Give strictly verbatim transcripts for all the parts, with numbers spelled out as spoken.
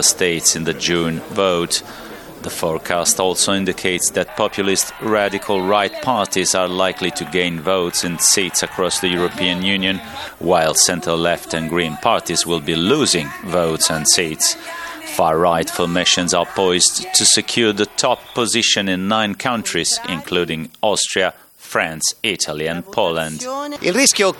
states in the June vote. The forecast also indicates that populist radical right parties are likely to gain votes and seats across the European Union, while centre-left and Green parties will be losing votes and seats. Far-right formations are poised to secure the top position in nine countries, including Austria, France, Italy and Poland. The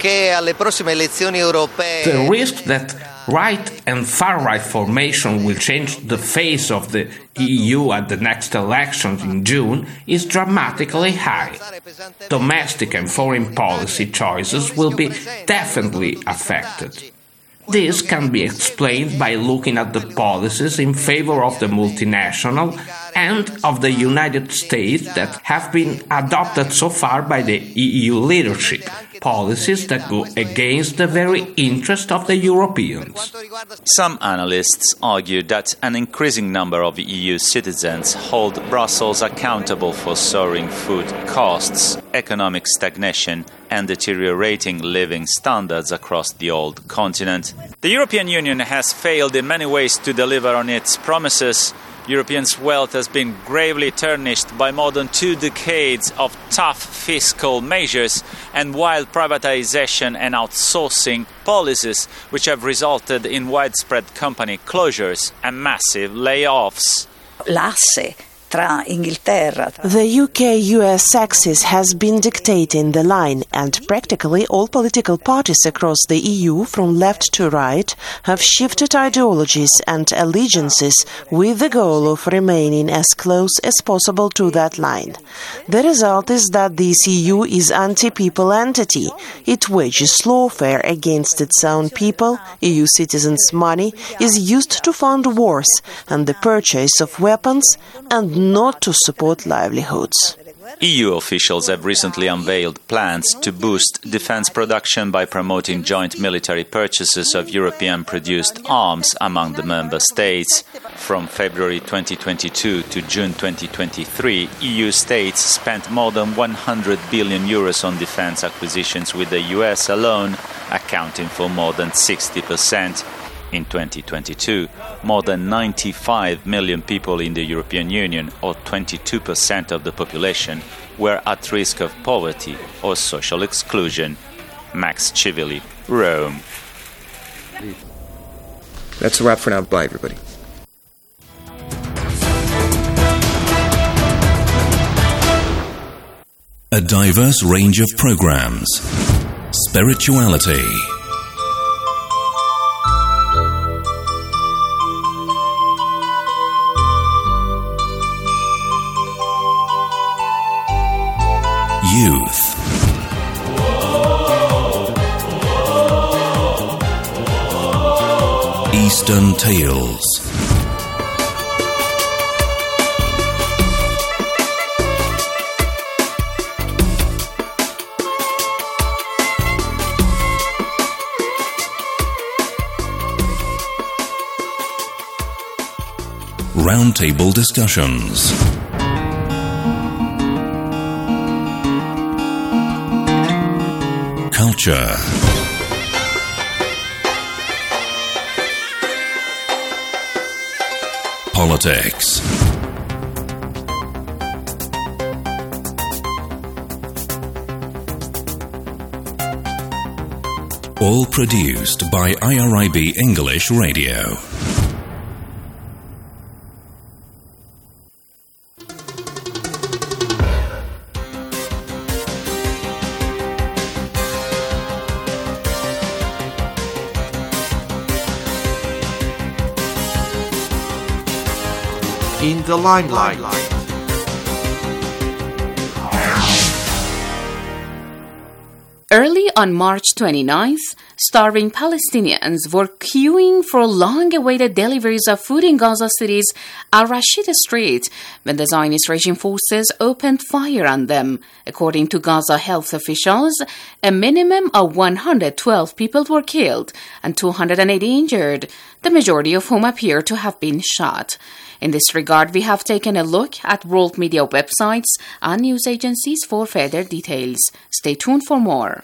risk that right and far-right formation will change the face of the E U at the next elections in June is dramatically high. Domestic and foreign policy choices will be definitely affected. This can be explained by looking at the policies in favor of the multinational and of the United States that have been adopted so far by the E U leadership, policies that go against the very interest of the Europeans. Some analysts argue that an increasing number of E U citizens hold Brussels accountable for soaring food costs, economic stagnation and deteriorating living standards across the old continent. The European Union has failed in many ways to deliver on its promises. Europeans' wealth has been gravely tarnished by more than two decades of tough fiscal measures and wild privatization and outsourcing policies, which have resulted in widespread company closures and massive layoffs. L'asse tra Inghilterra. The U K U S axis has been dictating the line, and practically all political parties across the E U, from left to right, have shifted ideologies and allegiances with the goal of remaining as close as possible to that line. The result is that this E U is an anti-people entity. It wages lawfare against its own people. E U citizens' money is used to fund wars and the purchase of weapons, and not to support livelihoods. E U officials have recently unveiled plans to boost defense production by promoting joint military purchases of European-produced arms among the member states. From February twenty twenty-two to June twenty twenty-three, E U states spent more than one hundred billion euros on defense acquisitions, with the U S alone accounting for more than sixty percent. In twenty twenty-two, more than ninety-five million people in the European Union, or twenty-two percent of the population, were at risk of poverty or social exclusion. Max Chivili, Rome. That's a wrap for now. Bye, everybody. A diverse range of programs. Spirituality. Youth. Eastern Tales. Roundtable discussions. Culture. Politics. All produced by I R I B English Radio. In the limelight. Early on March twenty-ninth, starving Palestinians were queuing for long-awaited deliveries of food in Gaza City's Al-Rashid Street when the Zionist regime forces opened fire on them. According to Gaza health officials, a minimum of one hundred twelve people were killed and two hundred eighty injured, the majority of whom appear to have been shot. In this regard, we have taken a look at world media websites and news agencies for further details. Stay tuned for more.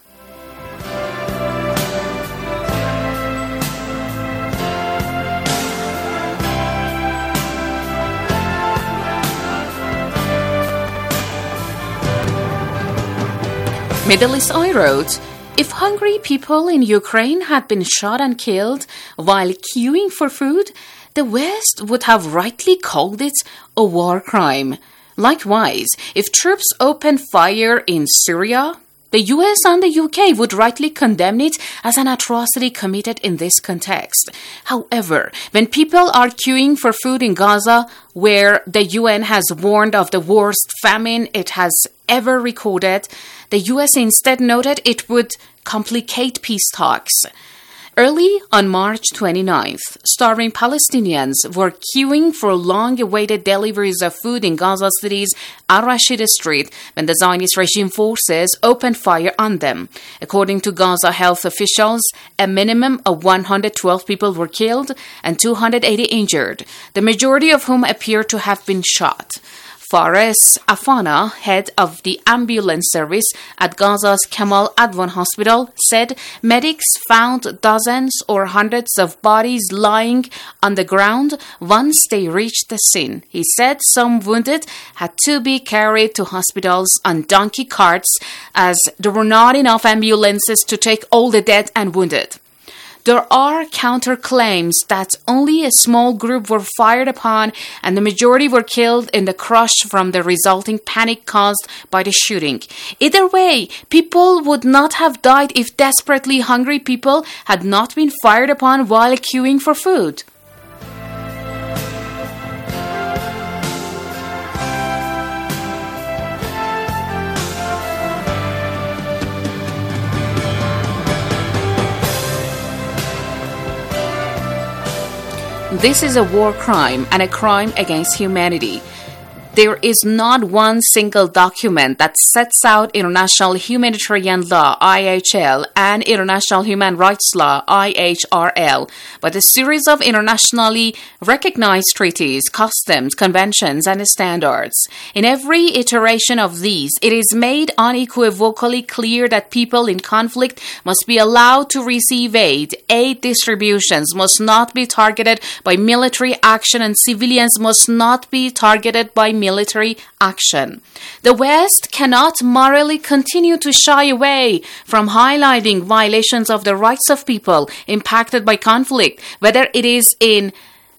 Middle East Eye wrote, if hungry people in Ukraine had been shot and killed while queuing for food, the West would have rightly called it a war crime. Likewise, if troops opened fire in Syria, the U S and the U K would rightly condemn it as an atrocity committed in this context. However, when people are queuing for food in Gaza, where the U N has warned of the worst famine it has ever recorded, the U S instead noted it would complicate peace talks. Early on March twenty-ninth, starving Palestinians were queuing for long-awaited deliveries of food in Gaza City's Al-Rashid Street when the Zionist regime forces opened fire on them. According to Gaza health officials, a minimum of one hundred twelve people were killed and two hundred eighty injured, the majority of whom appear to have been shot. Fares Afana, head of the ambulance service at Gaza's Kemal Adwan Hospital, said medics found dozens or hundreds of bodies lying on the ground once they reached the scene. He said some wounded had to be carried to hospitals on donkey carts as there were not enough ambulances to take all the dead and wounded. There are counterclaims that only a small group were fired upon and the majority were killed in the crush from the resulting panic caused by the shooting. Either way, people would not have died if desperately hungry people had not been fired upon while queuing for food. This is a war crime and a crime against humanity. There is not one single document that sets out international humanitarian law, I H L, and international human rights law, I H R L, but a series of internationally recognized treaties, customs, conventions, and standards. In every iteration of these, it is made unequivocally clear that people in conflict must be allowed to receive aid. Aid distributions must not be targeted by military action, and civilians must not be targeted by military military action. The West cannot morally continue to shy away from highlighting violations of the rights of people impacted by conflict, whether it is in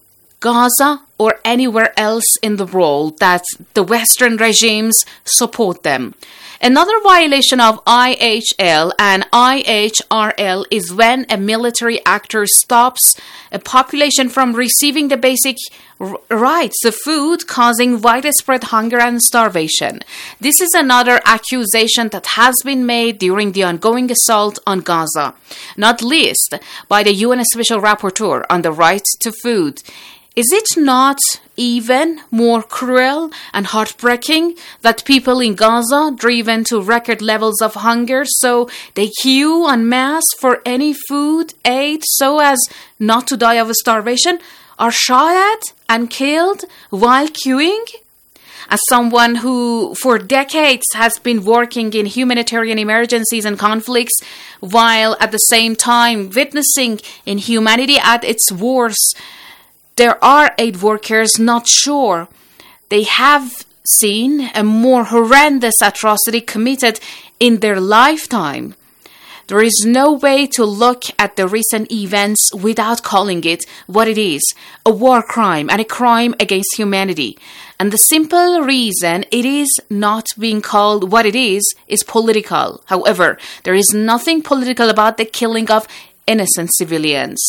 Gaza or anywhere else in the world that the Western regimes support them. Another violation of I H L and I H R L is when a military actor stops a population from receiving the basic r- rights of food, causing widespread hunger and starvation. This is another accusation that has been made during the ongoing assault on Gaza, not least by the U N Special Rapporteur on the right to food. Is it not even more cruel and heartbreaking that people in Gaza, driven to record levels of hunger, so they queue en masse for any food aid so as not to die of starvation, are shot at and killed while queuing? As someone who for decades has been working in humanitarian emergencies and conflicts, while at the same time witnessing inhumanity at its worst, there are aid workers not sure they have seen a more horrendous atrocity committed in their lifetime. There is no way to look at the recent events without calling it what it is, a war crime and a crime against humanity. And the simple reason it is not being called what it is is political. However, there is nothing political about the killing of innocent civilians.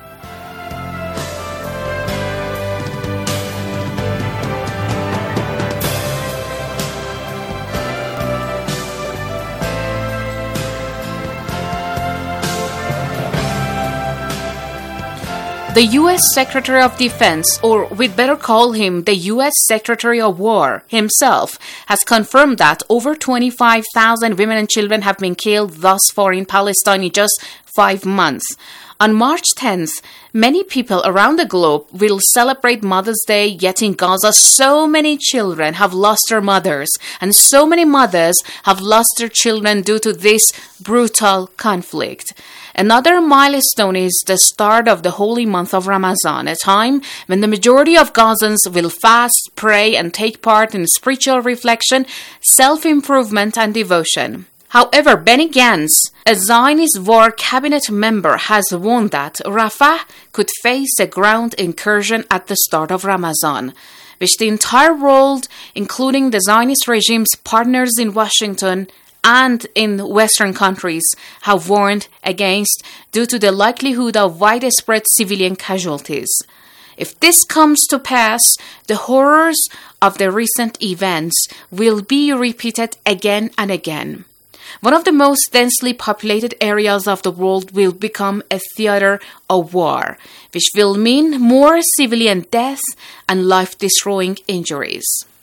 The U S Secretary of Defense, or we'd better call him the U S Secretary of War himself, has confirmed that over twenty-five thousand women and children have been killed thus far in Palestine in just five months. On March tenth, many people around the globe will celebrate Mother's Day, yet in Gaza so many children have lost their mothers, and so many mothers have lost their children due to this brutal conflict. Another milestone is the start of the holy month of Ramadan, a time when the majority of Gazans will fast, pray, and take part in spiritual reflection, self-improvement, and devotion. However, Benny Gantz, a Zionist war cabinet member, has warned that Rafah could face a ground incursion at the start of Ramadan, which the entire world, including the Zionist regime's partners in Washington and in Western countries, have warned against due to the likelihood of widespread civilian casualties. If this comes to pass, the horrors of the recent events will be repeated again and again. One of the most densely populated areas of the world will become a theater of war, which will mean more civilian deaths and life-destroying injuries.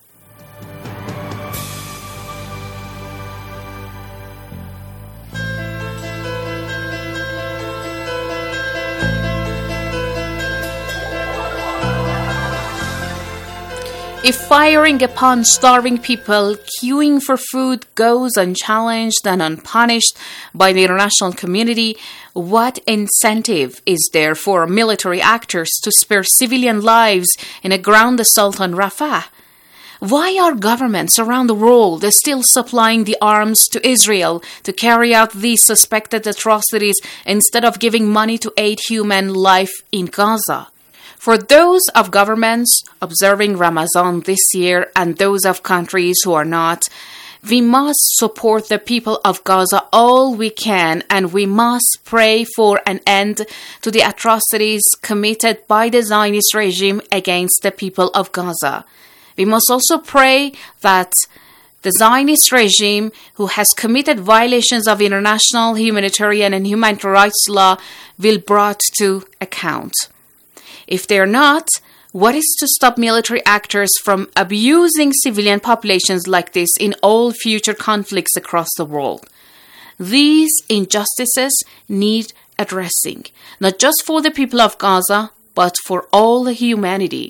If firing upon starving people queuing for food goes unchallenged and unpunished by the international community, what incentive is there for military actors to spare civilian lives in a ground assault on Rafah? Why are governments around the world still supplying the arms to Israel to carry out these suspected atrocities instead of giving money to aid human life in Gaza? For those of governments observing Ramadan this year and those of countries who are not, we must support the people of Gaza all we can, and we must pray for an end to the atrocities committed by the Zionist regime against the people of Gaza. We must also pray that the Zionist regime, who has committed violations of international humanitarian and human rights law, will be brought to account. If they're not, what is to stop military actors from abusing civilian populations like this in all future conflicts across the world? These injustices need addressing, not just for the people of Gaza, but for all humanity.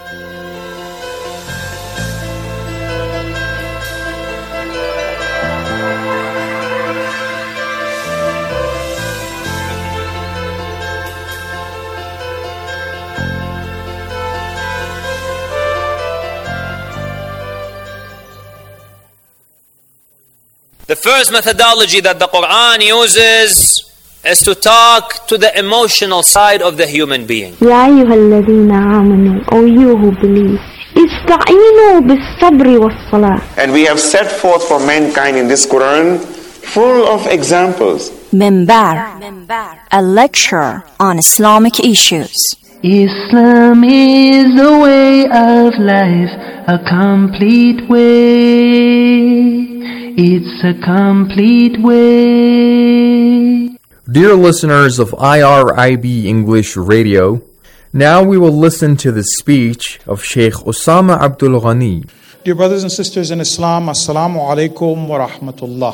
The first methodology that the Quran uses is to talk to the emotional side of the human being. يا أيها الذين آمنوا, O you who believe, استعينوا بالصبر والصلاة. And we have set forth for mankind in this Quran full of examples. Minbar, a lecture on Islamic issues. Islam is the way of life, a complete way. It's a complete way. Dear listeners of I R I B English Radio, now we will listen to the speech of Sheikh Osama Abdul Ghani. Dear brothers and sisters in Islam, Assalamu alaikum wa rahmatullah.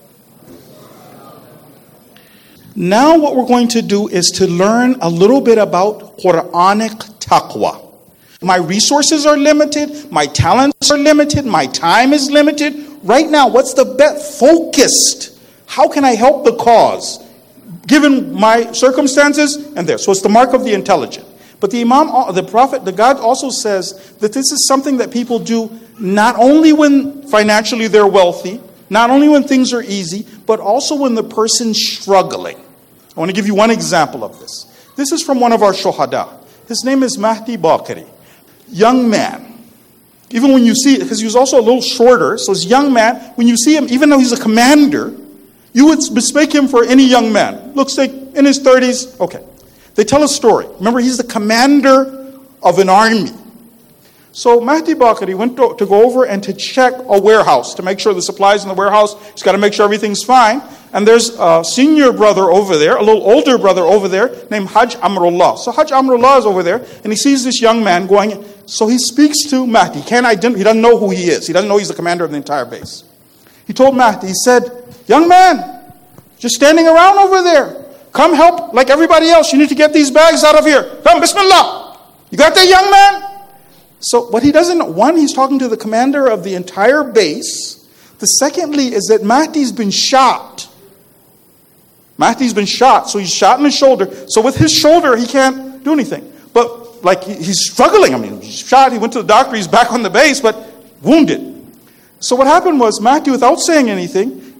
Now what we're going to do is to learn a little bit about Quranic taqwa. My resources are limited, my talents are limited, my time is limited. Right now, what's the best focused? How can I help the cause, given my circumstances and there? So it's the mark of the intelligent. But the Imam, the Prophet, the God also says that this is something that people do not only when financially they're wealthy, not only when things are easy, but also when the person's struggling. I want to give you one example of this. This is from one of our shuhada. His name is Mahdi Baqiri. Young man. Even when you see it, because he was also a little shorter, so this young man, when you see him, even though he's a commander, you would mistake him for any young man. Looks like in his thirties. Okay. They tell a story. Remember, he's the commander of an army. So Mahdi Baqiri went to, to go over and to check a warehouse, to make sure the supplies in the warehouse, he's got to make sure everything's fine. And there's a senior brother over there, a little older brother over there, named Hajj Amrullah. So Hajj Amrullah is over there, and he sees this young man going. So he speaks to Mahdi. He can't ident- He doesn't know who he is. He doesn't know he's the commander of the entire base. He told Mahdi, he said, young man, just standing around over there. Come help like everybody else. You need to get these bags out of here. Come, Bismillah. You got that, young man? So what he doesn't know, one, he's talking to the commander of the entire base. The secondly is that Mahdi's been shot. Mahdi's been shot, so he's shot in his shoulder. So with his shoulder, he can't do anything. But like he's struggling. I mean, he's shot, he went to the doctor, he's back on the base, but wounded. So what happened was Mahdi, without saying anything,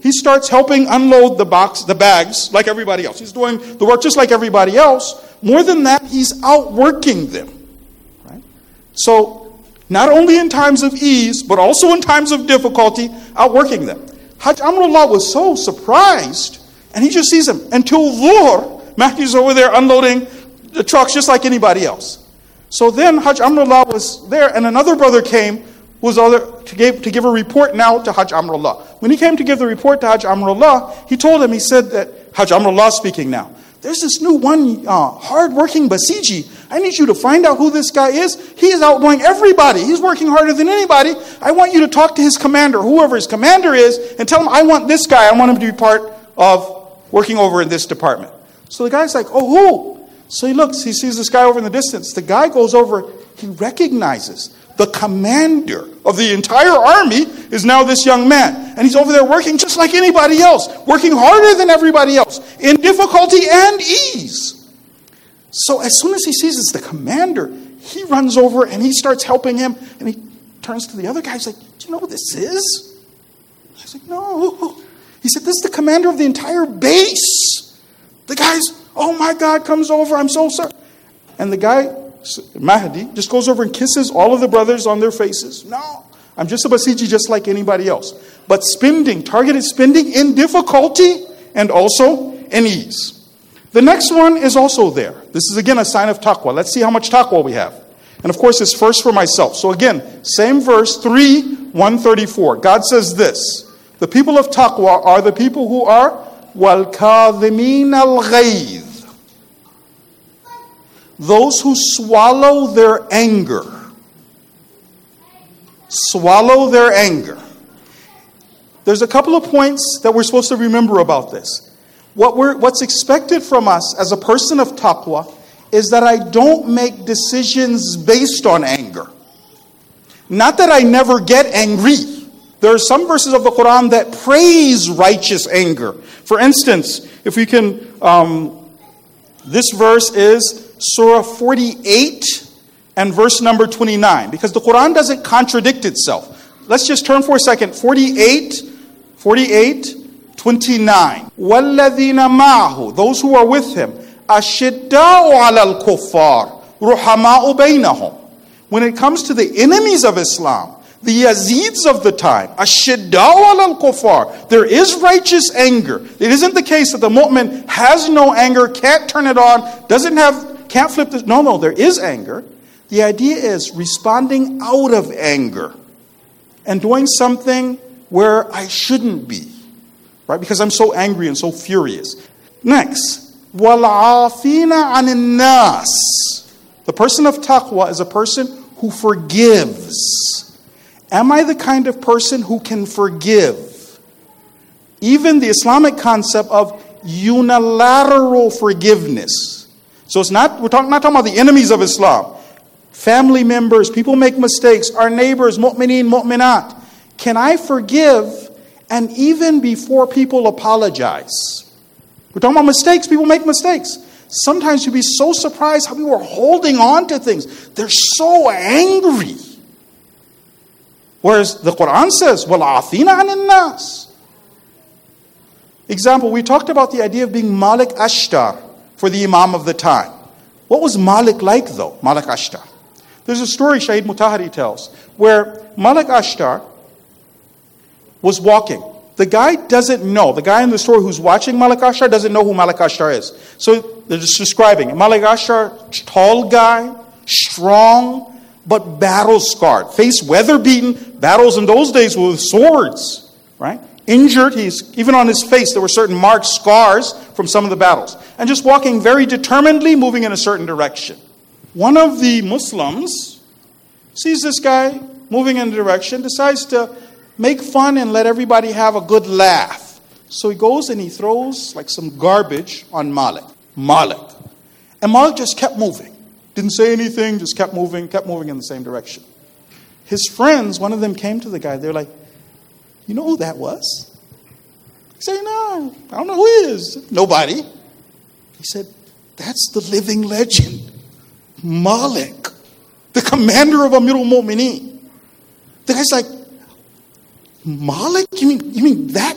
he starts helping unload the box, the bags, like everybody else. He's doing the work just like everybody else. More than that, he's outworking them. Right? So, not only in times of ease, but also in times of difficulty, outworking them. Hajj Amrullah was so surprised, and he just sees him. Until Dhuhr, Mahdi's over there unloading the trucks just like anybody else. So then Hajj Amrullah was there, and another brother came who was other, to, give, to give a report now to Hajj Amrullah. When he came to give the report to Hajj Amrullah, he told him, he said that, Hajj Amrullah speaking now, there's this new one uh, hard-working Basiji. I need you to find out who this guy is. He is outdoing everybody. He's working harder than anybody. I want you to talk to his commander, whoever his commander is, and tell him, I want this guy. I want him to be part of working over in this department. So the guy's like, oh, who? So he looks, he sees this guy over in the distance. The guy goes over, he recognizes the commander of the entire army is now this young man. And he's over there working just like anybody else, working harder than everybody else, in difficulty and ease. So as soon as he sees it's the commander, he runs over and he starts helping him. And he turns to the other guy. He's like, do you know what this is? He's like, no. He said, this is the commander of the entire base. The guy's, oh my God, comes over. I'm so sorry. And the guy, Mahdi, just goes over and kisses all of the brothers on their faces. No, I'm just a Basiji just like anybody else. But spending, targeted spending in difficulty and also in ease. The next one is also there. This is again a sign of taqwa. Let's see how much taqwa we have. And of course it's first for myself. So again, same verse, three, one thirty-four. God says this, the people of taqwa are the people who are وَالْكَاظِمِينَ الْغَيْظِ, those who swallow their anger. Swallow their anger. There's a couple of points that we're supposed to remember about this. What we're, what's expected from us as a person of taqwa is that I don't make decisions based on anger. Not that I never get angry. There are some verses of the Quran that praise righteous anger. For instance, if we can, um, this verse is Surah forty-eight and verse number twenty-nine. Because the Quran doesn't contradict itself. Let's just turn for a second. forty-eight, forty-eight, twenty-nine. وَالَّذِينَ مَعَهُ, those who are with him. أَشِدَّاءُ عَلَى الْكُفَّارِ رُحَمَاءُ بَيْنَهُم. When it comes to the enemies of Islam, the Yazids of the time, أَشِدَّاءُ عَلَى الْكُفَّارِ, there is righteous anger. It isn't the case that the mu'min has no anger, can't turn it on, doesn't have can't flip this. No, no, there is anger. The idea is responding out of anger and doing something where I shouldn't be, right? Because I'm so angry and so furious. Next, وَالْعَافِينَ عَنِ النَّاسِ. The person of taqwa is a person who forgives. Am I the kind of person who can forgive? Even the Islamic concept of unilateral forgiveness. So it's not, we're talking, not talking about the enemies of Islam. Family members, people make mistakes, our neighbors, mu'mineen, mu'minat. Can I forgive and even before people apologize? We're talking about mistakes, people make mistakes. Sometimes you'll be so surprised how people are holding on to things. They're so angry. Whereas the Quran says, وَالْعَافِينَ عَنِ النَّاسِ. Example, we talked about the idea of being Malik Ashtar for the Imam of the time. What was Malik like though, Malik Ashtar? There's a story Shahid Mutahari tells where Malik Ashtar was walking. The guy doesn't know, the guy in the story who's watching Malik Ashtar doesn't know who Malik Ashtar is. So they're just describing Malik Ashtar, tall guy, strong, but battle scarred. Face weather beaten, battles in those days were with swords, right? Injured, he's even on his face there were certain marks, scars from some of the battles. And just walking very determinedly, moving in a certain direction. One of the Muslims sees this guy moving in a direction, decides to make fun and let everybody have a good laugh. So he goes and he throws like some garbage on Malik. Malik. And Malik just kept moving. Didn't say anything, just kept moving, kept moving in the same direction. His friends, one of them came to the guy, they're like, you know who that was? He said, no, I don't know who he is. Nobody. He said, that's the living legend. Malik, the commander of Amirul Mu'mineen. The guy's like, Malik? You mean, you mean that?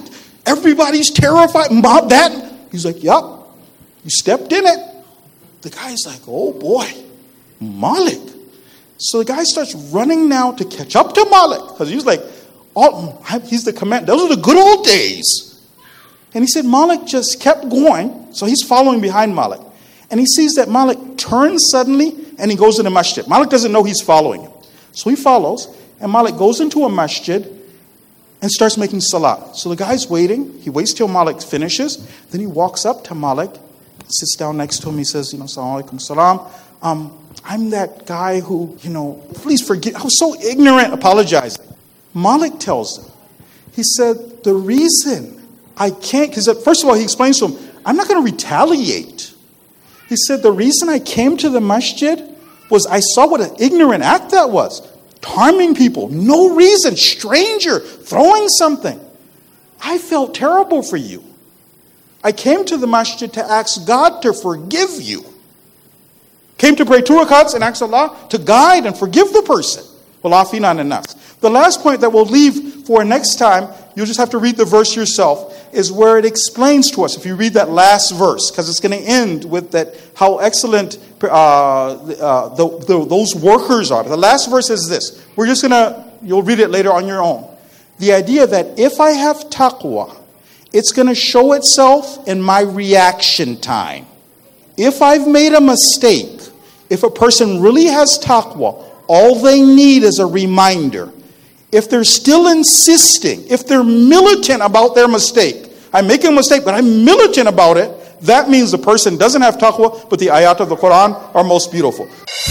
Everybody's terrified. Mom, that? He's like, yup. You stepped in it. The guy's like, oh boy, Malik. So the guy starts running now to catch up to Malik. Because he was like, oh, he's the commander. Those are the good old days. And he said Malik just kept going. So he's following behind Malik. And he sees that Malik turns suddenly and he goes in the masjid. Malik doesn't know he's following him. So he follows. And Malik goes into a masjid and starts making salat. So the guy's waiting. He waits till Malik finishes. Then he walks up to Malik, sits down next to him. He says, you know, Assalamu alaikum salam. Um, I'm that guy who, you know, please forgive. I was so ignorant, apologizing. Malik tells him, he said, the reason I can't, because first of all, he explains to him, I'm not going to retaliate. He said, the reason I came to the masjid was I saw what an ignorant act that was. Harming people, no reason, stranger, throwing something. I felt terrible for you. I came to the masjid to ask God to forgive you. Came to pray two rakats and ask Allah to guide and forgive the person. The last point that we'll leave for next time, you'll just have to read the verse yourself, is where it explains to us, if you read that last verse, because it's going to end with that how excellent uh, uh, the, the, those workers are. The last verse is this. We're just going to, you'll read it later on your own. The idea that if I have taqwa, it's going to show itself in my reaction time. If I've made a mistake, if a person really has taqwa, all they need is a reminder. If they're still insisting, if they're militant about their mistake, I'm making a mistake, but I'm militant about it, that means the person doesn't have taqwa, but the ayat of the Quran are most beautiful.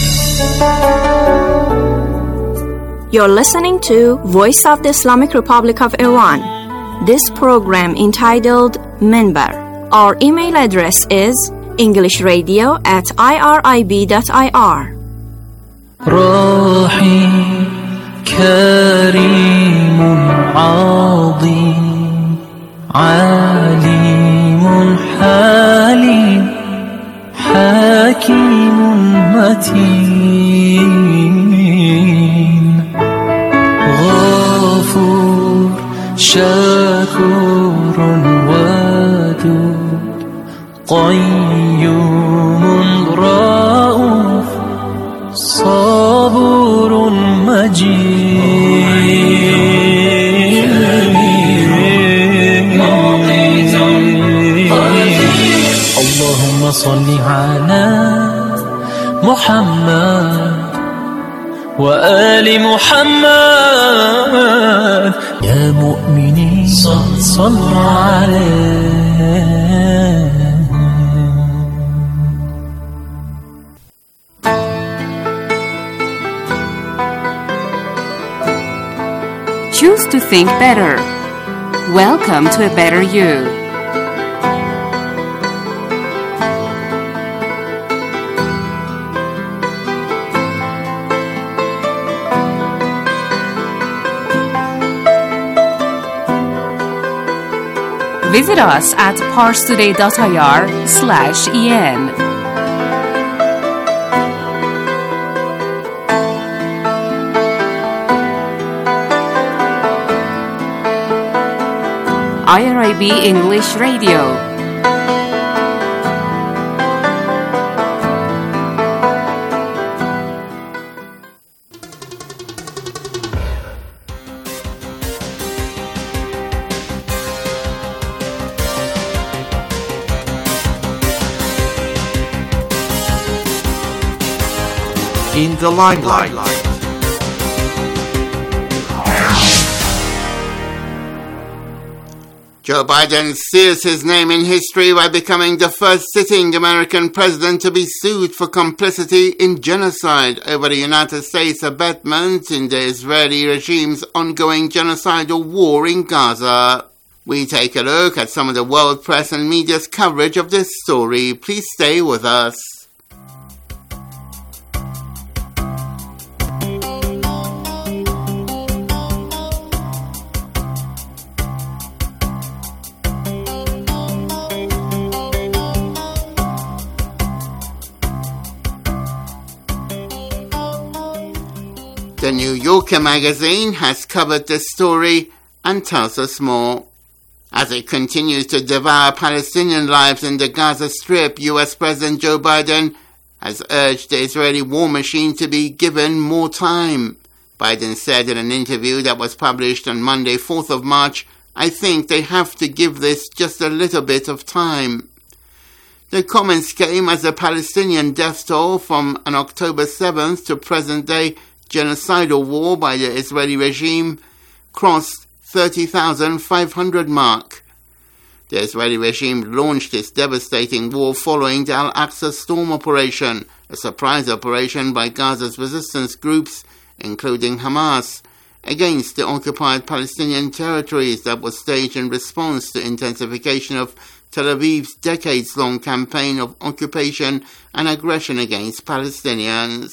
You're listening to Voice of the Islamic Republic of Iran. This program entitled Minbar. Our email address is englishradio at irib dot ir. رحيم كريم عظيم عليم حليم حكيم متين غفور شكور ودود قيوم رؤوف صبور مجيد اللهم صل على محمد وآل محمد يا مؤمنين صلوا عليه. Choose to think better. Welcome to a better you. Visit us at parstoday dot ir slash en. I R I B English Radio. In the limelight. Joe Biden seals his name in history by becoming the first sitting American president to be sued for complicity in genocide over the United States' abetment in the Israeli regime's ongoing genocidal war in Gaza. We take a look at some of the world press and media's coverage of this story. Please stay with us. The New Yorker magazine has covered this story and tells us more. As it continues to devour Palestinian lives in the Gaza Strip, U S President Joe Biden has urged the Israeli war machine to be given more time. Biden said in an interview that was published on Monday, fourth of March, "I think they have to give this just a little bit of time." The comments came as the Palestinian death toll from an October seventh to present-day genocidal war by the Israeli regime crossed thirty thousand five hundred mark. The Israeli regime launched its devastating war following the Al-Aqsa Storm Operation, a surprise operation by Gaza's resistance groups, including Hamas, against the occupied Palestinian territories that was staged in response to intensification of Tel Aviv's decades-long campaign of occupation and aggression against Palestinians.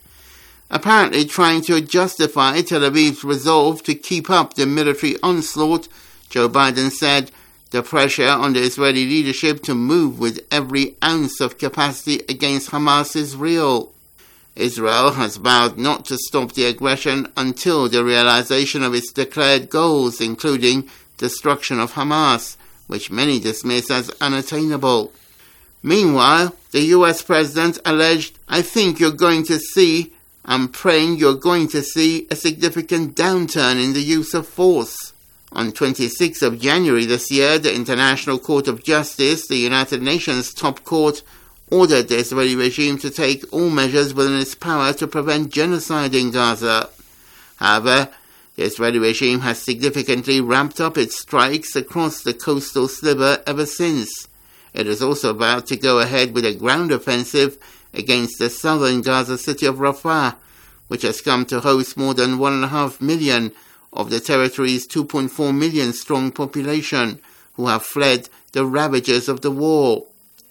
Apparently trying to justify Tel Aviv's resolve to keep up the military onslaught, Joe Biden said the pressure on the Israeli leadership to move with every ounce of capacity against Hamas is real. Israel has vowed not to stop the aggression until the realization of its declared goals, including destruction of Hamas, which many dismiss as unattainable. Meanwhile, the U S president alleged, "I think you're going to see, I'm praying you're going to see a significant downturn in the use of force." On twenty-sixth of January this year, the International Court of Justice, the United Nations top court, ordered the Israeli regime to take all measures within its power to prevent genocide in Gaza. However, the Israeli regime has significantly ramped up its strikes across the coastal sliver ever since. It is also about to go ahead with a ground offensive against the southern Gaza city of Rafah, which has come to host more than one and a half million of the territory's two point four million strong population, who have fled the ravages of the war.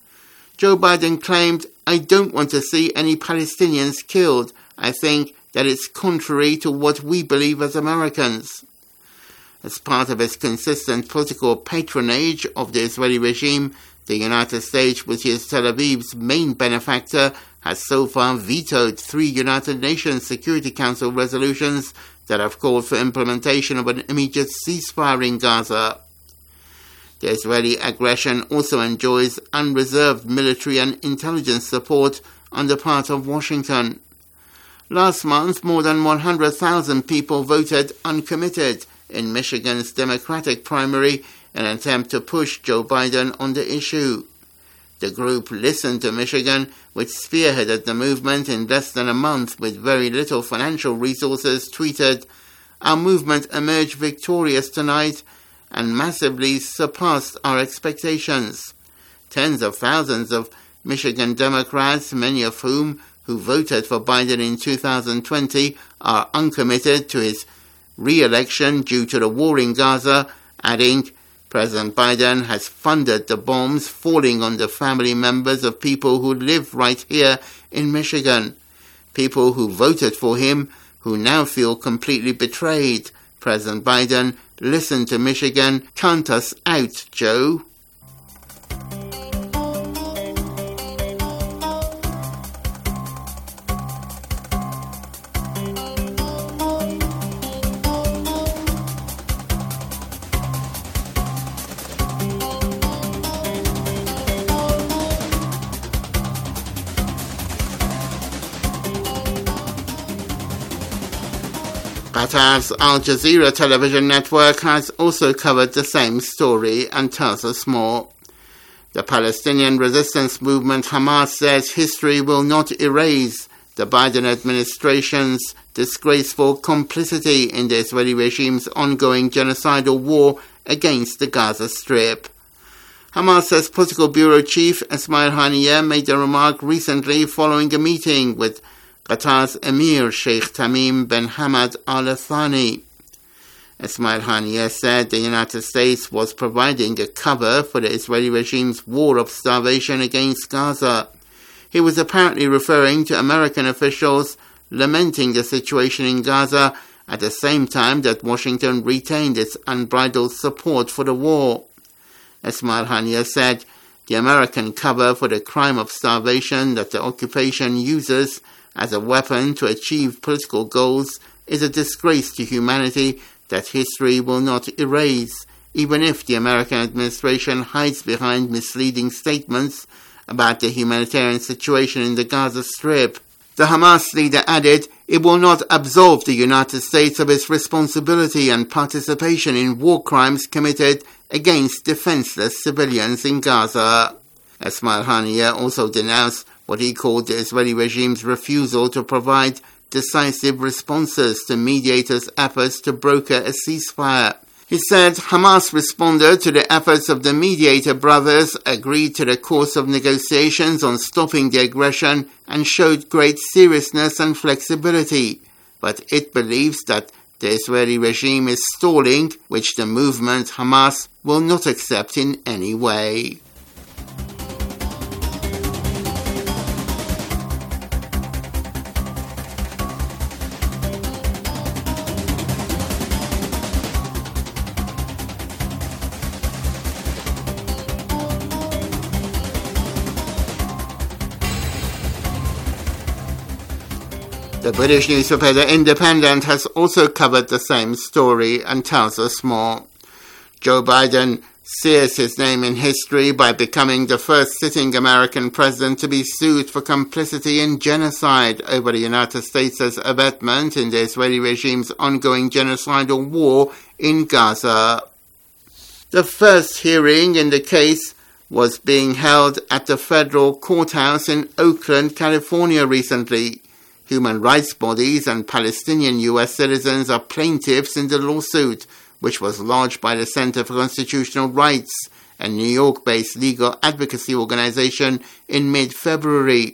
Joe Biden claimed, "I don't want to see any Palestinians killed. I think that it's contrary to what we believe as Americans." As part of its consistent political patronage of the Israeli regime, the United States, which is Tel Aviv's main benefactor, has so far vetoed three United Nations Security Council resolutions that have called for implementation of an immediate ceasefire in Gaza. The Israeli aggression also enjoys unreserved military and intelligence support on the part of Washington. Last month, more than one hundred thousand people voted uncommitted in Michigan's Democratic primary in an attempt to push Joe Biden on the issue. The group Listen to Michigan, which spearheaded the movement in less than a month with very little financial resources, tweeted, "Our movement emerged victorious tonight and massively surpassed our expectations." Tens of thousands of Michigan Democrats, many of whom who voted for Biden in two thousand twenty, are uncommitted to his re-election due to the war in Gaza, adding, "President Biden has funded the bombs falling on the family members of people who live right here in Michigan. People who voted for him, who now feel completely betrayed. President Biden, listen to Michigan. Count us out, Joe." Qatar's Al Jazeera television network has also covered the same story and tells us more. The Palestinian resistance movement Hamas says history will not erase the Biden administration's disgraceful complicity in the Israeli regime's ongoing genocidal war against the Gaza Strip. Hamas's political bureau chief Ismail Haniyeh made the remark recently following a meeting with Qatar's Emir Sheikh Tamim bin Hamad Al Thani. Ismail Haniyeh said the United States was providing a cover for the Israeli regime's war of starvation against Gaza. He was apparently referring to American officials lamenting the situation in Gaza at the same time that Washington retained its unbridled support for the war. Ismail Haniyeh said the American cover for the crime of starvation that the occupation uses as a weapon to achieve political goals is a disgrace to humanity that history will not erase. even if the American administration hides behind misleading statements about the humanitarian situation in the Gaza Strip. The Hamas leader added it will not absolve the United States of its responsibility and participation in war crimes committed against defenseless civilians in Gaza. Ismail Haniyeh also denounced what he called the Israeli regime's refusal to provide decisive responses to mediators' efforts to broker a ceasefire. He said Hamas responded to the efforts of the mediator brothers, agreed to the course of negotiations on stopping the aggression, and showed great seriousness and flexibility. But it believes that the Israeli regime is stalling, which the movement Hamas will not accept in any way. The British newspaper The Independent has also covered the same story and tells us more. Joe Biden sears his name in history by becoming the first sitting American president to be sued for complicity in genocide over the United States' abetment in the Israeli regime's ongoing genocidal war in Gaza. The first hearing in the case was being held at the federal courthouse in Oakland, California recently. Human rights bodies and Palestinian U S citizens are plaintiffs in the lawsuit, which was lodged by the Center for Constitutional Rights, a New York-based legal advocacy organization, in mid-February.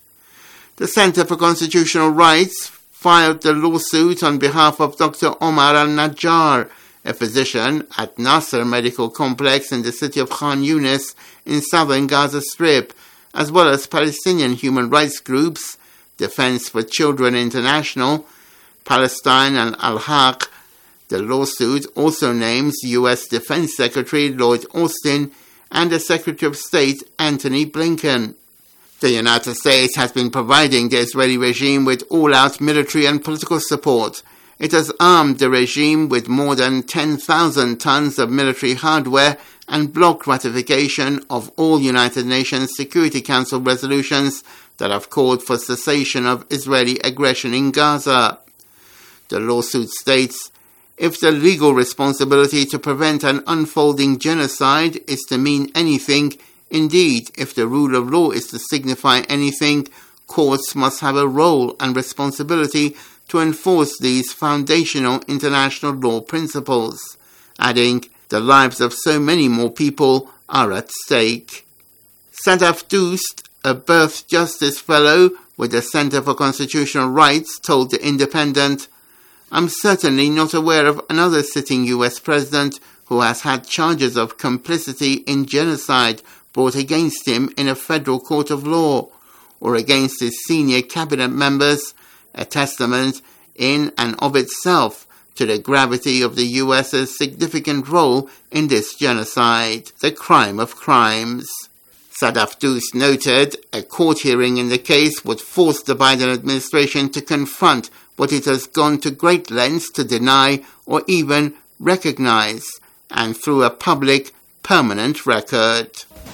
The Center for Constitutional Rights filed the lawsuit on behalf of Doctor Omar al-Najjar, a physician at Nasser Medical Complex in the city of Khan Yunis in southern Gaza Strip, as well as Palestinian human rights groups, Defense for Children International, Palestine, and Al-Haq. The lawsuit also names U S Defense Secretary Lloyd Austin and the Secretary of State Antony Blinken. The United States has been providing the Israeli regime with all-out military and political support. It has armed the regime with more than ten thousand tons of military hardware and blocked ratification of all United Nations Security Council resolutions that have called for cessation of Israeli aggression in Gaza. The lawsuit states, if the legal responsibility to prevent an unfolding genocide is to mean anything, indeed, if the rule of law is to signify anything, courts must have a role and responsibility to enforce these foundational international law principles, adding, the lives of so many more people are at stake. Sadaf Doost, a birth justice fellow with the Center for Constitutional Rights, told The Independent, I'm certainly not aware of another sitting U S president who has had charges of complicity in genocide brought against him in a federal court of law, or against his senior cabinet members, a testament in and of itself to the gravity of the U S's significant role in this genocide, the crime of crimes. Sadaf Doost noted a court hearing in the case would force the Biden administration to confront what it has gone to great lengths to deny or even recognize, and through a public, permanent record.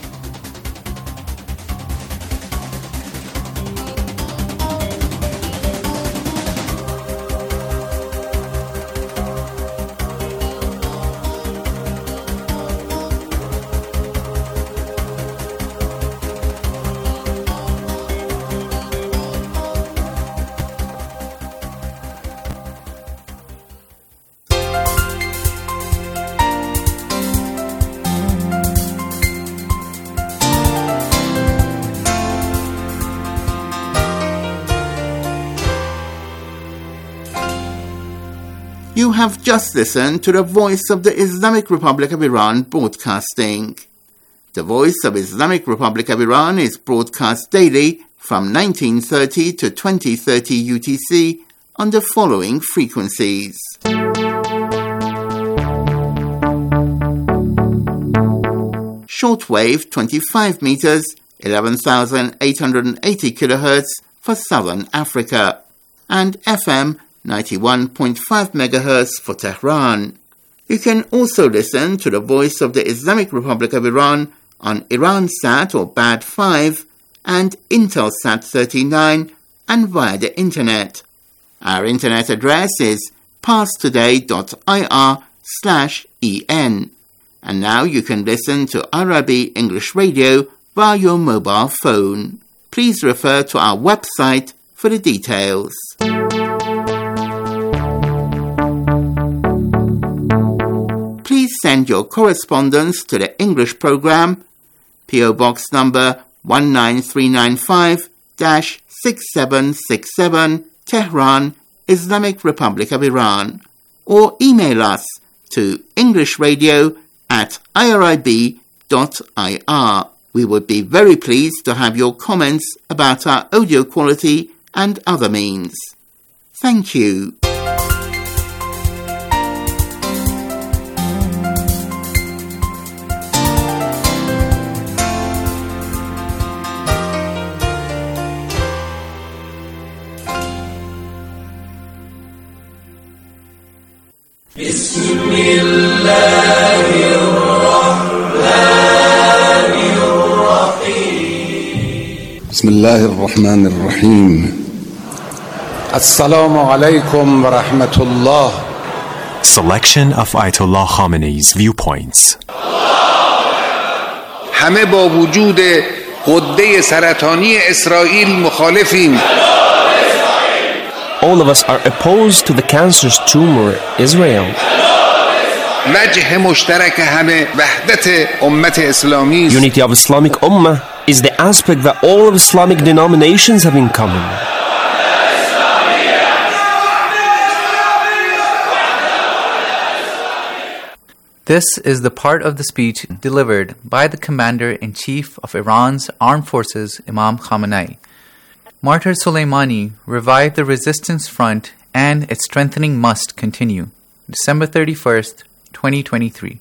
You have just listened to the Voice of the Islamic Republic of Iran broadcasting. The Voice of Islamic Republic of Iran is broadcast daily from nineteen thirty to twenty thirty U T C on the following frequencies. Shortwave twenty-five meters, eleven thousand eight hundred eighty kilohertz for Southern Africa, and F M ninety-one point five megahertz for Tehran. You can also listen to the Voice of the Islamic Republic of Iran on Iransat or B A D five and Intelsat thirty-nine and via the internet. Our internet address is parstoday.ir slash en. And now you can listen to I R I B English Radio via your mobile phone. Please refer to our website for the details. Please send your correspondence to the English program, P O Box number one nine three nine five six seven six seven, Tehran, Islamic Republic of Iran, or email us to englishradio at irib dot I R. We would be very pleased to have your comments about our audio quality and other means. Thank you. بسم الله الرحمن الرحيم بسم الله الرحمن الرحيم السلام عليكم ورحمة الله. Selection of Ayatollah Khamenei's viewpoints. همه با وجود غده سرطانی اسرائیل مخالفیم. All of us are opposed to the cancer's tumor, Israel. وجه مشترک همه وحدت امت اسلامی. Unity of Islamic Ummah is the aspect that all of Islamic denominations have in common. This is the part of the speech delivered by the Commander-in-Chief of Iran's Armed Forces, Imam Khamenei. Martyr Soleimani revived the resistance front and its strengthening must continue. December thirty-first, twenty twenty-three.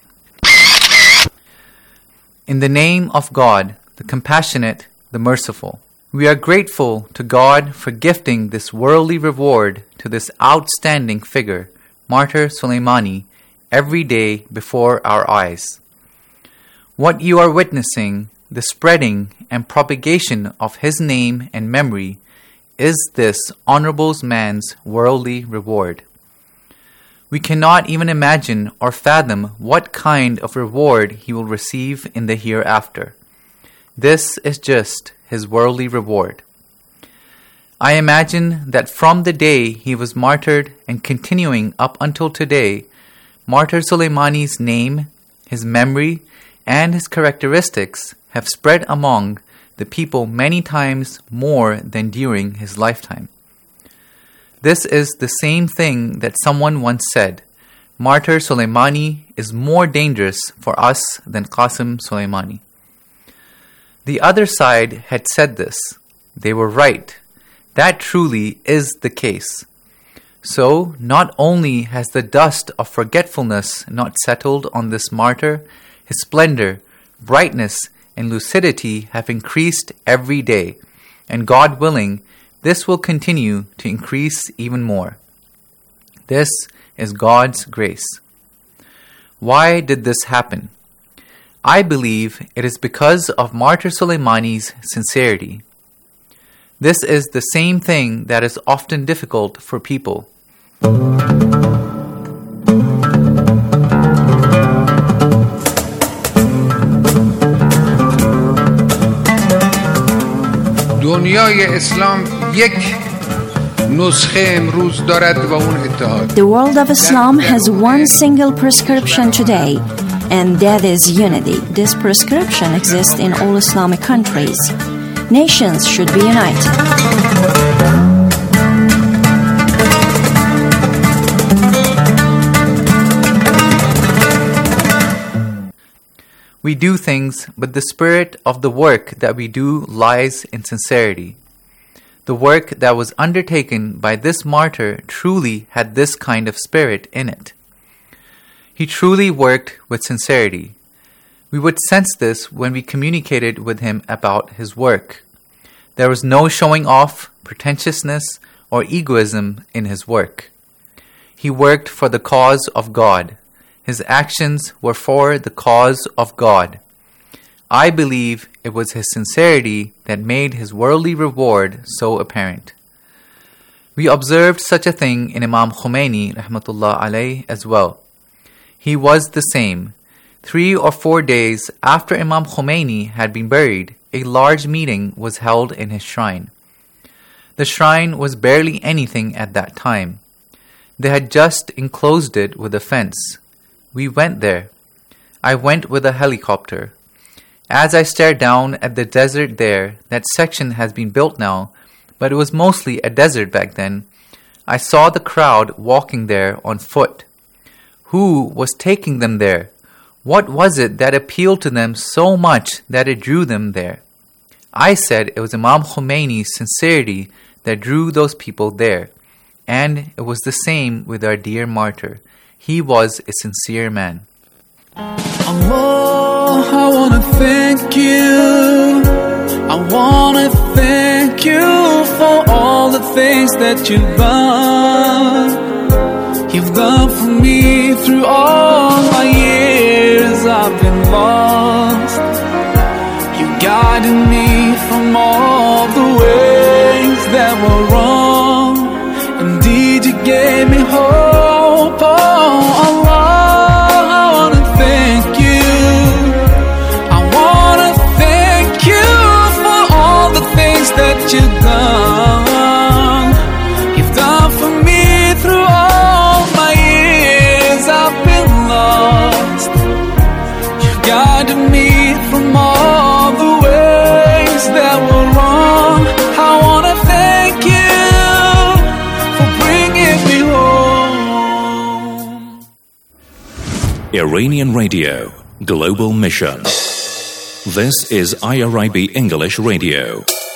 In the name of God, the compassionate, the merciful, we are grateful to God for gifting this worldly reward to this outstanding figure, Martyr Soleimani, every day before our eyes. What you are witnessing, the spreading and propagation of his name and memory, is this honorable man's worldly reward. We cannot even imagine or fathom what kind of reward he will receive in the hereafter. This is just his worldly reward. I imagine that from the day he was martyred and continuing up until today, Martyr Soleimani's name, his memory, and his characteristics have spread among the people many times more than during his lifetime. This is the same thing that someone once said, Martyr Soleimani is more dangerous for us than Qasim Soleimani. The other side had said this. They were right. That truly is the case. So, not only has the dust of forgetfulness not settled on this martyr, his splendor, brightness, and lucidity have increased every day, and God willing, this will continue to increase even more. This is God's grace. Why did this happen? I believe it is because of Martyr Soleimani's sincerity. This is the same thing that is often difficult for people. دنیای اسلام یک نسخه امروز دارد و اون اتحاد. The world of Islam has one single prescription today, and that is unity. This prescription exists in all Islamic countries. Nations should be united. We do things, but the spirit of the work that we do lies in sincerity. The work that was undertaken by this martyr truly had this kind of spirit in it. He truly worked with sincerity. We would sense this when we communicated with him about his work. There was no showing off, pretentiousness, or egoism in his work. He worked for the cause of God. His actions were for the cause of God. I believe it was his sincerity that made his worldly reward so apparent. We observed such a thing in Imam Khomeini rahmatullah alayh as well. He was the same. Three or four days after Imam Khomeini had been buried, a large meeting was held in his shrine. The shrine was barely anything at that time. They had just enclosed it with a fence. We went there. I went with a helicopter. As I stared down at the desert there, that section has been built now, but it was mostly a desert back then, I saw the crowd walking there on foot. Who was taking them there? What was it that appealed to them so much that it drew them there? I said it was Imam Khomeini's sincerity that drew those people there, and it was the same with our dear martyr. He was a sincere man. Allah, I wanna thank you. I wanna thank you for all the things that you've done. You've done for me through all my years I've been lost. You guided me from all the ways that were wrong. Indeed, you gave me hope. Oh, Allah, I wanna thank you. I wanna thank you for all the things that you've done. You've done for me through all my years I've been lost. You guided me from all the ways that were wrong. I wanna thank you for bringing me home. Iranian Radio, Global Mission. This is I R I B English Radio.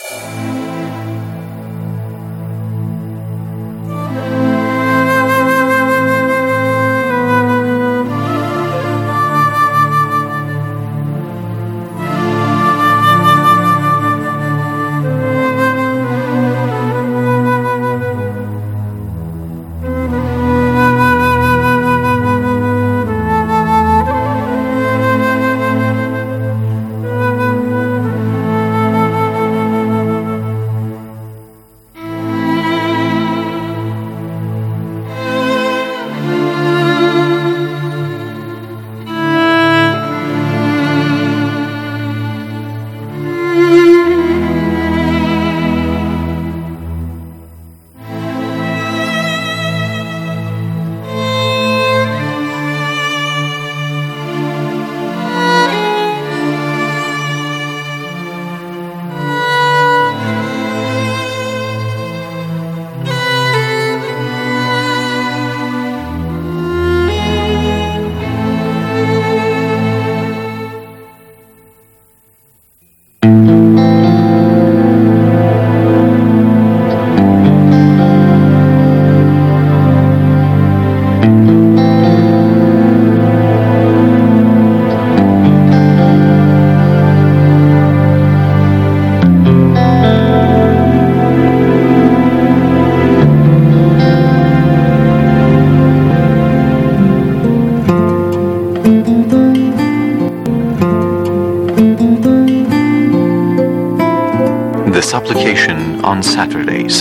The supplication on Saturdays.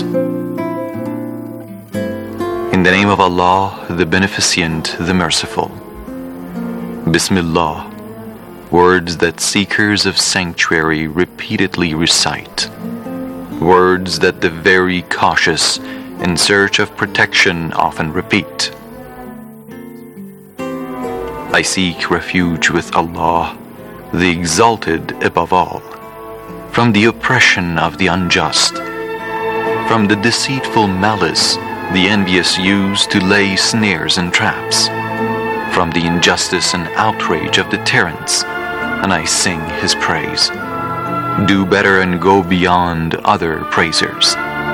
In the name of Allah, the Beneficent, the Merciful. Bismillah, words that seekers of sanctuary repeatedly recite, words that the very cautious in search of protection often repeat. I seek refuge with Allah, the Exalted above all, from the oppression of the unjust, from the deceitful malice the envious use to lay snares and traps, from the injustice and outrage of the tyrants, and I sing His praise. Do better and go beyond other praisers.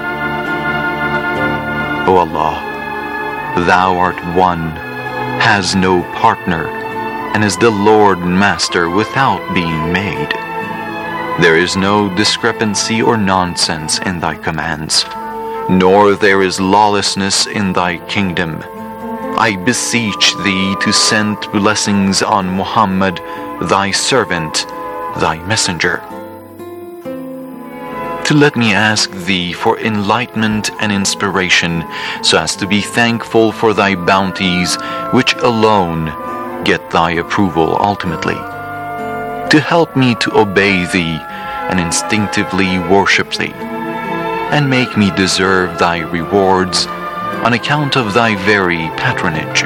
O Allah, Thou art one, has no partner, and is the Lord and Master without being made. There is no discrepancy or nonsense in Thy commands, nor there is lawlessness in Thy kingdom. I beseech thee to send blessings on Muhammad, thy servant, thy messenger. To let me ask thee for enlightenment and inspiration, so as to be thankful for thy bounties, which alone get thy approval ultimately. To help me to obey thee and instinctively worship thee, and make me deserve thy rewards on account of thy very patronage.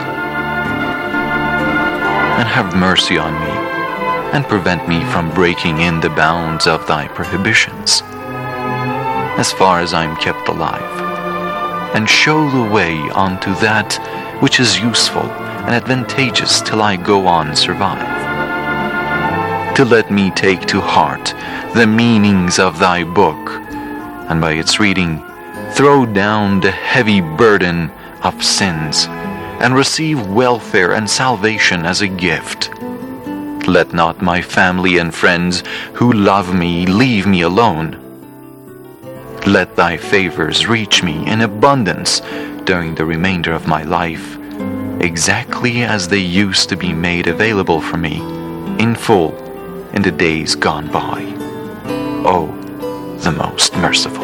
And have mercy on me, and prevent me from breaking in the bounds of thy prohibitions, as far as I am kept alive, and show the way unto that which is useful and advantageous till I go on survive. To let me take to heart the meanings of thy book, and by its reading throw down the heavy burden of sins, and receive welfare and salvation as a gift. Let not my family and friends who love me leave me alone. Let thy favors reach me in abundance during the remainder of my life, exactly as they used to be made available for me in full in the days gone by. O, the most merciful.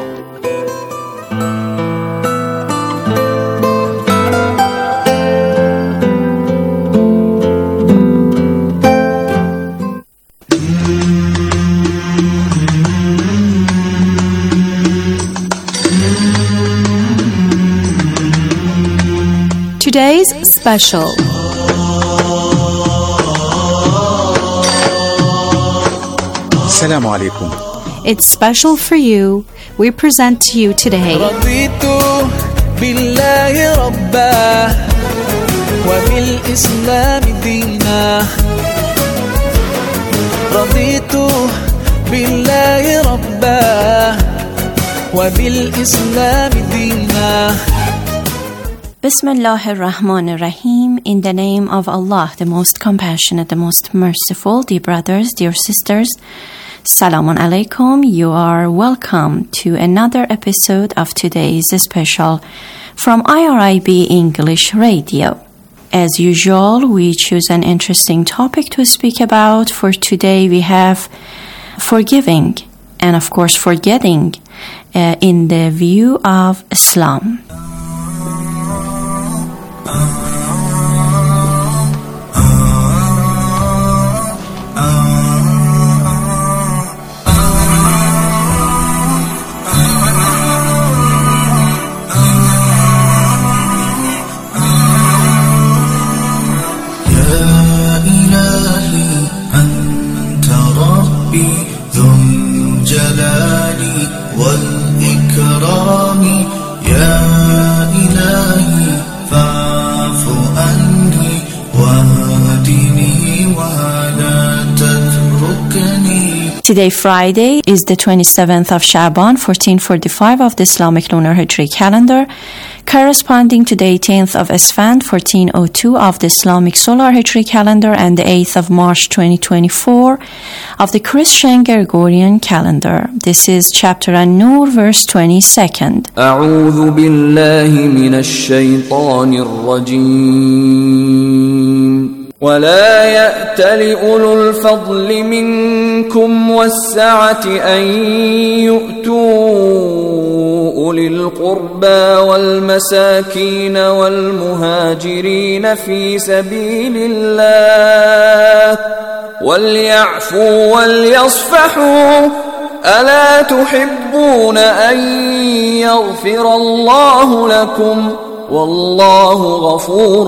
Today's special. Assalamu alaikum. It's special for you. We present to you today. رضيت بالله ربا وبالإسلام دينا رضيت بالله ربا وبالإسلام دينا. Bismillah ar-Rahman ar-Rahim. In the name of Allah, the most compassionate, the most merciful. Dear brothers, dear sisters, Salamun alaikum. You are welcome to another episode of today's special from I R I B English Radio. As usual, we choose an interesting topic to speak about. For today, we have forgiving and, of course, forgetting uh, in the view of Islam. Today, Friday, is the twenty-seventh of Shaban, fourteen forty-five of the Islamic Lunar Hijri calendar, corresponding to the eighteenth of Esfand, fourteen oh two of the Islamic Solar Hijri calendar, and the eighth of March, twenty twenty-four of the Christian Gregorian calendar. This is chapter An-Nur, verse twenty-second. أعوذ بالله من الشيطان الرجيم ولا يأتل أولو الفضل منكم والسعة أن يؤتوا أولي القربى والمساكين والمهاجرين في سبيل الله وليعفوا وليصفحوا ألا تحبون أن يغفر الله لكم وَاللَّهُ غَفُورٌ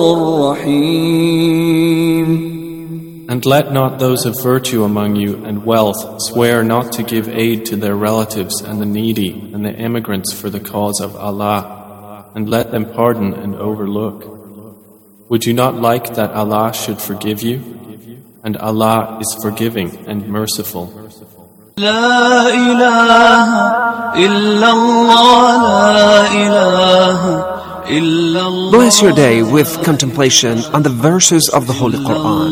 رَحِيمٌ. And let not those of virtue among you and wealth swear not to give aid to their relatives and the needy and the immigrants for the cause of Allah, and let them pardon and overlook. Would you not like that Allah should forgive you? And Allah is forgiving and merciful. La ilaha illallah, la ilaha. Bless your day with contemplation on the verses of the Holy Quran.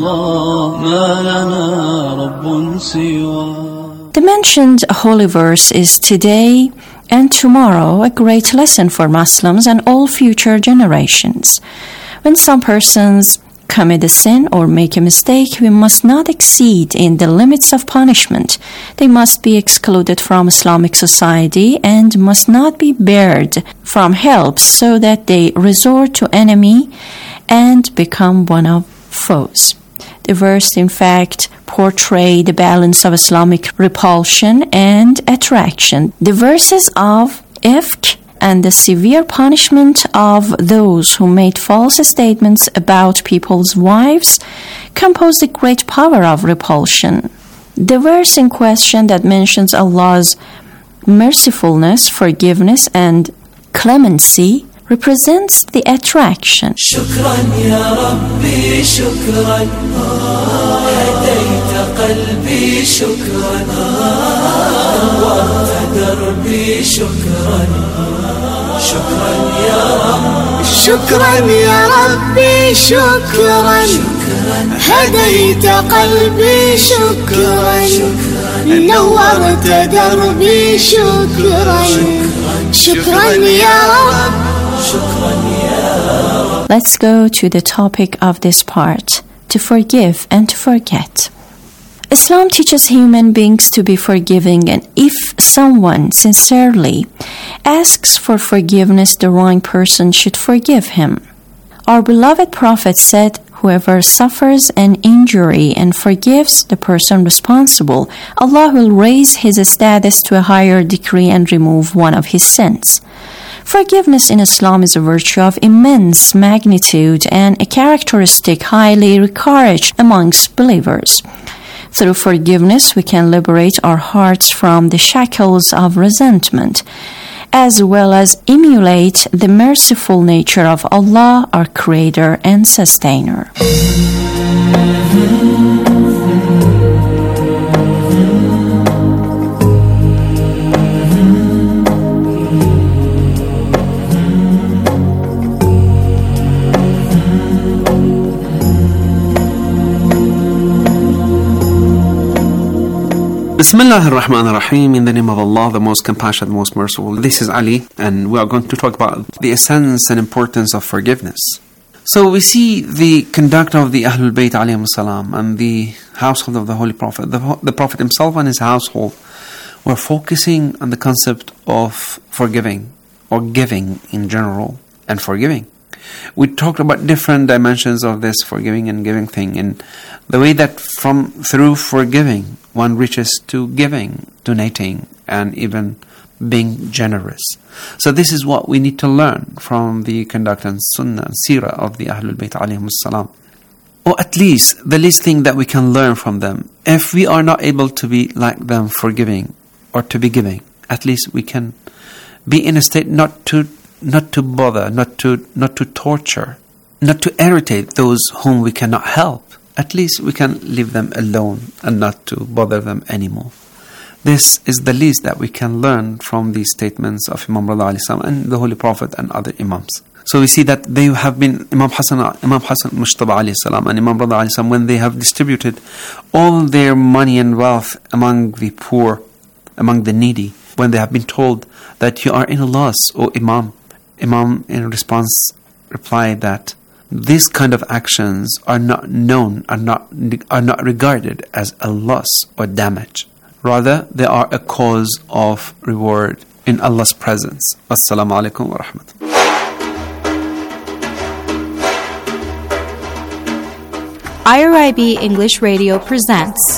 The mentioned holy verse is today and tomorrow a great lesson for Muslims and all future generations. When some persons commit a sin or make a mistake, we must not exceed in the limits of punishment. They must be excluded from Islamic society and must not be barred from help so that they resort to enemy and become one of foes. The verse, in fact, portray the balance of Islamic repulsion and attraction. The verses of Ifk and the severe punishment of those who made false statements about people's wives compose the great power of repulsion. The verse in question that mentions Allah's mercifulness, forgiveness, and clemency represents the attraction. شكرا يا ربي شكرا هديت قلبي شكرا نورت دربي شكرا شكرا يا رب شكرا يا ربي شكرا هديت قلبي شكرا نورت دربي شكرا شكرا يا رب. Let's go to the topic of this part, to forgive and to forget. Islam teaches human beings to be forgiving, and if someone sincerely asks for forgiveness, the wrong person should forgive him. Our beloved Prophet said, whoever suffers an injury and forgives the person responsible, Allah will raise his status to a higher degree and remove one of his sins. Forgiveness in Islam is a virtue of immense magnitude and a characteristic highly encouraged amongst believers. Through forgiveness, we can liberate our hearts from the shackles of resentment, as well as emulate the merciful nature of Allah, our Creator and Sustainer. Bismillah ar-Rahman ar-Rahim, in the name of Allah, the most compassionate, the most merciful. This is Ali, and we are going to talk about the essence and importance of forgiveness. So we see the conduct of the Ahlul Bayt alayhim salam and the household of the Holy Prophet. The, the Prophet himself and his household were focusing on the concept of forgiving, or giving in general, and forgiving. We talked about different dimensions of this forgiving and giving thing, and the way that from through forgiving one reaches to giving, donating, and even being generous. So this is what we need to learn from the conduct and sunnah and seerah of the Ahlul Bayt alayhim salam. Or at least the least thing that we can learn from them. If we are not able to be like them forgiving or to be giving, at least we can be in a state not to not to bother, not to not to torture, not to irritate those whom we cannot help. At least we can leave them alone and not to bother them anymore. This is the least that we can learn from these statements of Imam Rida alayhi salam and the Holy Prophet and other Imams. So we see that they have been, Imam Hassan, Imam Hassan Mushtaba alayhi salam and Imam Rida alayhi salam, when they have distributed all their money and wealth among the poor, among the needy, when they have been told that you are in a loss, O Imam, Imam in response replied that these kind of actions are not known, are not are not regarded as a loss or damage. Rather, they are a cause of reward in Allah's presence. Assalamu alaikum wa rahmatullah. I R I B English Radio presents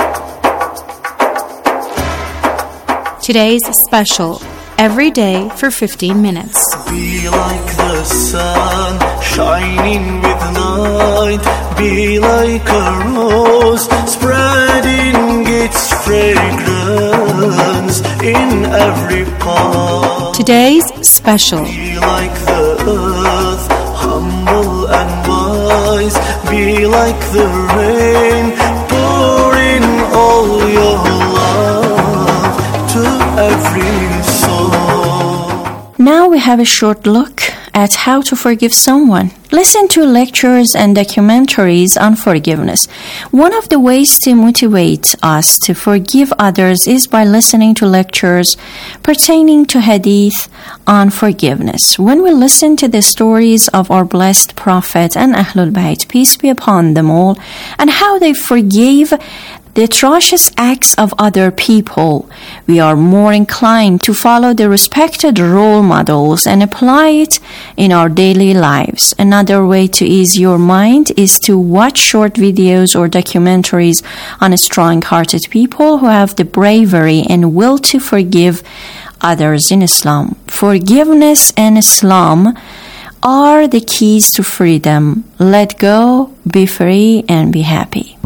today's special, every day for fifteen minutes. Be like the sun, shining with light. Be like a rose, spreading its fragrance in every part. Today's special. Be like the earth, humble and wise. Be like the rain, pour in all your love to every soul. Now we have a short look at how to forgive someone. Listen to lectures and documentaries on forgiveness. One of the ways to motivate us to forgive others is by listening to lectures pertaining to hadith on forgiveness. When we listen to the stories of our blessed Prophet and Ahlul Bayt, peace be upon them all, and how they forgave the atrocious acts of other people, we are more inclined to follow the respected role models and apply it in our daily lives. Another way to ease your mind is to watch short videos or documentaries on strong-hearted people who have the bravery and will to forgive others in Islam. Forgiveness and Islam are the keys to freedom. Let go, be free, and be happy.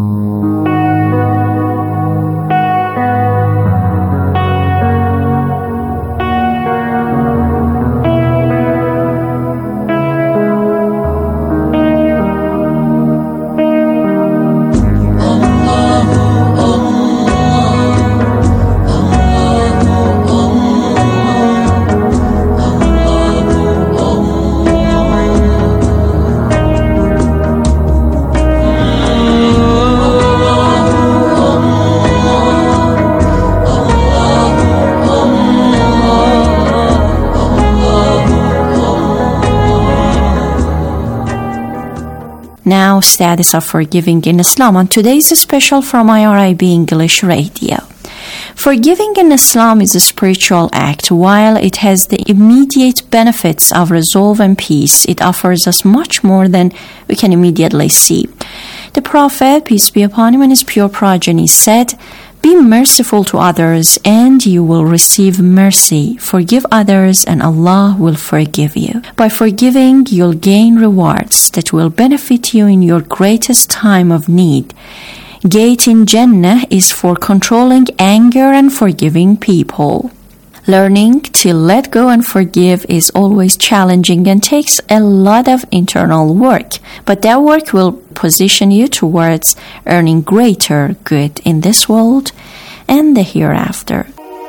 Now, status of forgiving in Islam. On today's special from I R I B English Radio. Forgiving in Islam is a spiritual act. While it has the immediate benefits of resolve and peace, it offers us much more than we can immediately see. The Prophet, peace be upon him, and his pure progeny said, "Be merciful to others, and you will receive mercy. Forgive others, and Allah will forgive you." By forgiving, you'll gain rewards that will benefit you in your greatest time of need. Gate in Jannah is for controlling anger and forgiving people. Learning to let go and forgive is always challenging and takes a lot of internal work, but that work will position you towards earning greater good in this world and the hereafter.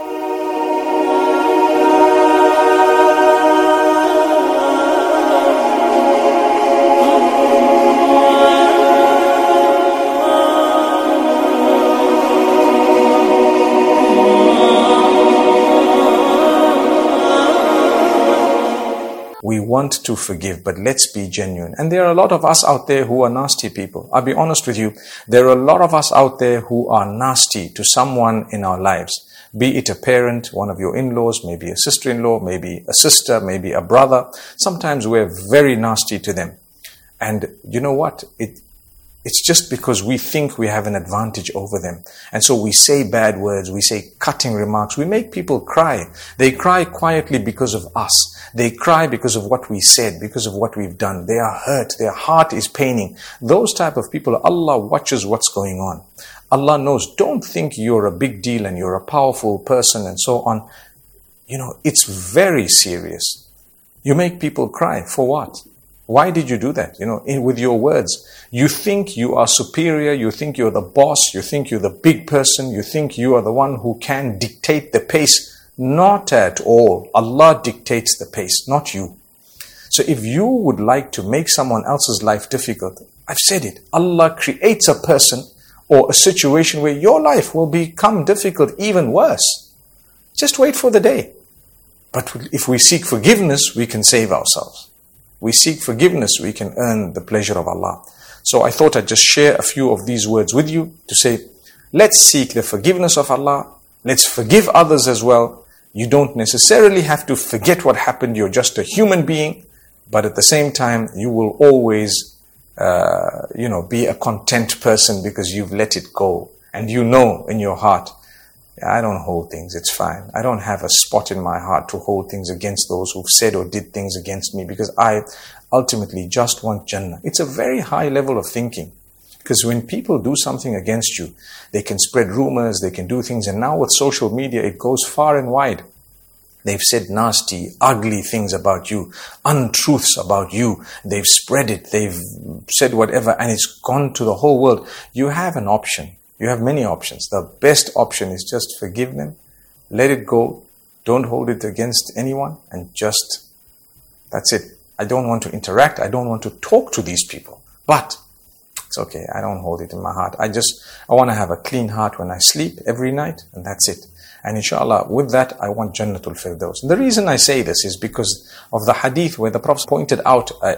We want to forgive, but let's be genuine. And there are a lot of us out there who are nasty people. I'll be honest with you. There are a lot of us out there who are nasty to someone in our lives. Be it a parent, one of your in-laws, maybe a sister-in-law, maybe a sister, maybe a brother. Sometimes we're very nasty to them. And you know what? It It's just because we think we have an advantage over them. And so we say bad words, we say cutting remarks, we make people cry. They cry quietly because of us. They cry because of what we said, because of what we've done. They are hurt, their heart is paining. Those type of people, Allah watches what's going on. Allah knows. Don't think you're a big deal and you're a powerful person and so on. You know, it's very serious. You make people cry. For what? Why did you do that? You know, in, with your words, you think you are superior, you think you're the boss, you think you're the big person, you think you are the one who can dictate the pace. Not at all. Allah dictates the pace, not you. So if you would like to make someone else's life difficult, I've said it, Allah creates a person or a situation where your life will become difficult, even worse. Just wait for the day. But if we seek forgiveness, we can save ourselves. We seek forgiveness, we can earn the pleasure of Allah. So I thought I'd just share a few of these words with you to say, let's seek the forgiveness of Allah. Let's forgive others as well. You don't necessarily have to forget what happened. You're just a human being. But at the same time, you will always, uh, you know, be a content person because you've let it go. And you know in your heart, I don't hold things, it's fine. I don't have a spot in my heart to hold things against those who've said or did things against me because I ultimately just want Jannah. It's a very high level of thinking because when people do something against you, they can spread rumors, they can do things. And now with social media, it goes far and wide. They've said nasty, ugly things about you, untruths about you. They've spread it, they've said whatever, and it's gone to the whole world. You have an option. You have many options. The best option is just forgive them, let it go, don't hold it against anyone, and just, that's it. I don't want to interact. I don't want to talk to these people. But it's okay. I don't hold it in my heart. I just, I want to have a clean heart when I sleep every night, and that's it. And inshallah, with that, I want Jannatul Firdaus. The reason I say this is because of the hadith where the Prophet pointed out a,